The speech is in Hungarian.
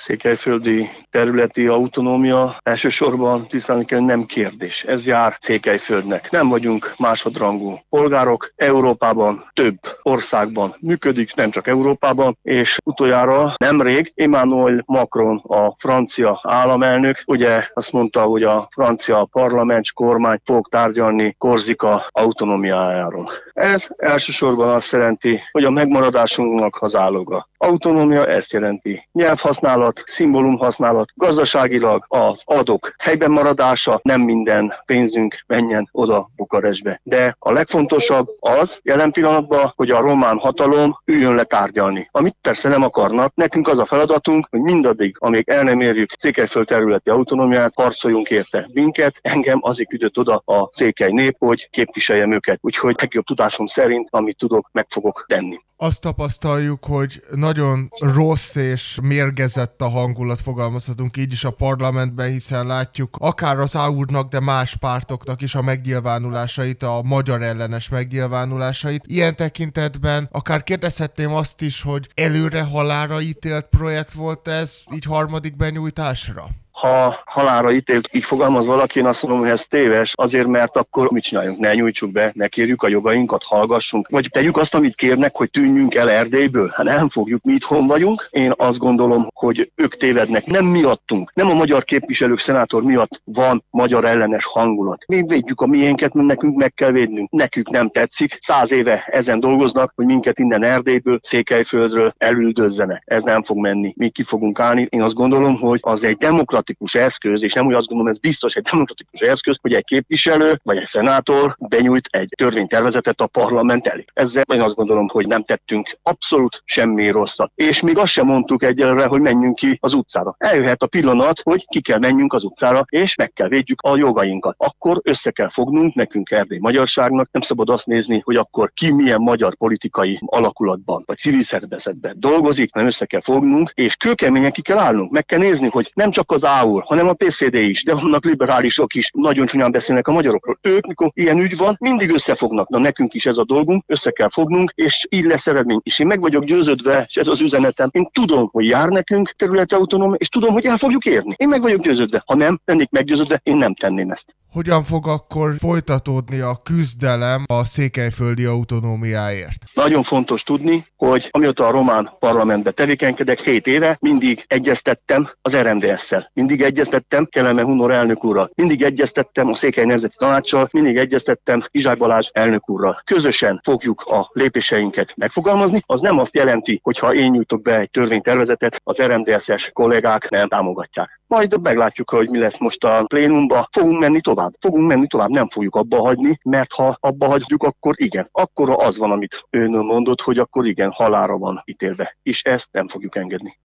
székelyföldi területi autonómia elsősorban tisztán kell, nem kérdés. Ez jár Székelyföldnek. Nem vagyunk másodrangú polgárok. Európában több országban működik, nem csak Európában, és utoljára nemrég Emmanuel Macron, a francia államelnök, ugye azt mondta, hogy a francia parlament kormány fog tárgyalni Korzika autonómiájáról. Ez elsősorban azt jelenti, hogy a megmaradásunknak az áloga. Autonómia ezt jelenti. Nyelvhasználat, szimbólumhasználat, gazdaságilag az adók helyben maradása, nem minden pénzünk menjen oda Bukarestbe. De a legfontosabb az jelen pillanatban, hogy a román hatalom üljön le tárgyalni. Amit persze nem akarnak, nekünk az a feladatunk, hogy mindaddig, amíg el nem érjük Székelyföld területi autonómiát, harcoljunk érte. Minket, engem azért küldött oda a székely nép, hogy képviseljem őket. Úgyhogy legjobb tudásom szerint, amit tudok, meg fogok tenni. Azt tapasztaljuk, hogy nagyon rossz és mérgezett a hangulat, fogalmazhatunk így is a parlamentben, hiszen látjuk akár az AUR-nak, de más pártoknak is a megnyilvánulásait, a magyar ellenes megnyilvánulásait. Ilyen tekintetben akár kérdezhetném azt is, hogy előre halálra ítélt projekt volt ez így harmadik benyújtásra? Ha halálra ítélt, így fogalmaz valaki, én azt mondom, hogy ez téves, azért, mert akkor mit csináljunk? Ne nyújtsuk be, ne kérjük a jogainkat, hallgassunk, vagy tegyük azt, amit kérnek, hogy tűnjünk el Erdélyből. Hát nem fogjuk, mi itthon vagyunk. Én azt gondolom, hogy ők tévednek. Nem miattunk, nem a magyar képviselők, szenátor miatt van magyar ellenes hangulat. Mi védjük a miénket, mert nekünk meg kell védnünk. Nekünk nem tetszik. 100 éve ezen dolgoznak, hogy minket innen Erdélyből, Székelyföldről elüldözzenek. Ez nem fog menni. Mi ki fogunk állni. Én azt gondolom, hogy az egy demokratikus eszköz, és nem úgy azt gondolom, ez biztos egy demokratikus eszköz, hogy egy képviselő vagy egy szenátor benyújt egy törvénytervezetet a parlament elé. Ezzel én azt gondolom, hogy nem tettünk abszolút semmi rosszat. És még azt sem mondtuk egyelőre, hogy menjünk ki az utcára. Eljöhet a pillanat, hogy ki kell menjünk az utcára, és meg kell védjük a jogainkat. Akkor össze kell fognunk, nekünk Erdély magyarságnak, nem szabad azt nézni, hogy akkor ki milyen magyar politikai alakulatban, vagy civil szervezetben dolgozik, hanem össze kell fognunk, és kőkeményen ki kell állnunk. Meg kell nézni, hogy nem csak az AUR, hanem a PCD is, de vannak liberálisok is, nagyon csúnyán beszélnek a magyarokról. Ők, mikor ilyen ügy van, mindig összefognak. Na nekünk is ez a dolgunk, össze kell fognunk, és így lesz eredmény. És én meg vagyok győződve, és ez az üzenetem, én tudom, hogy jár nekünk területi autonómia, és tudom, hogy el fogjuk érni. Én meg vagyok győződve. Ha nem lennék meggyőződve, én nem tenném ezt. Hogyan fog akkor folytatódni a küzdelem a székelyföldi autonómiáért? Nagyon fontos tudni, hogy amióta a román parlamentbe tevékenykedek 7 éve, mindig egyeztettem az RMDS-szel. Mindig egyeztettem Keleme Hunor elnök úrral. Mindig egyeztettem a Székely Nemzeti Tanácssal, mindig egyeztettem Izsák Balázs elnök úrral. Közösen fogjuk a lépéseinket megfogalmazni. Az nem azt jelenti, hogy ha én nyújtok be egy törvénytervezetet, az RMDS-es kollégák nem támogatják. Majd meglátjuk, hogy mi lesz most a plénumba. Fogunk menni tovább, nem fogjuk abba hagyni, mert ha abba hagyjuk, akkor igen. Akkor az van, amit ön mondott, hogy akkor igen, halálra van ítélve. És ezt nem fogjuk engedni.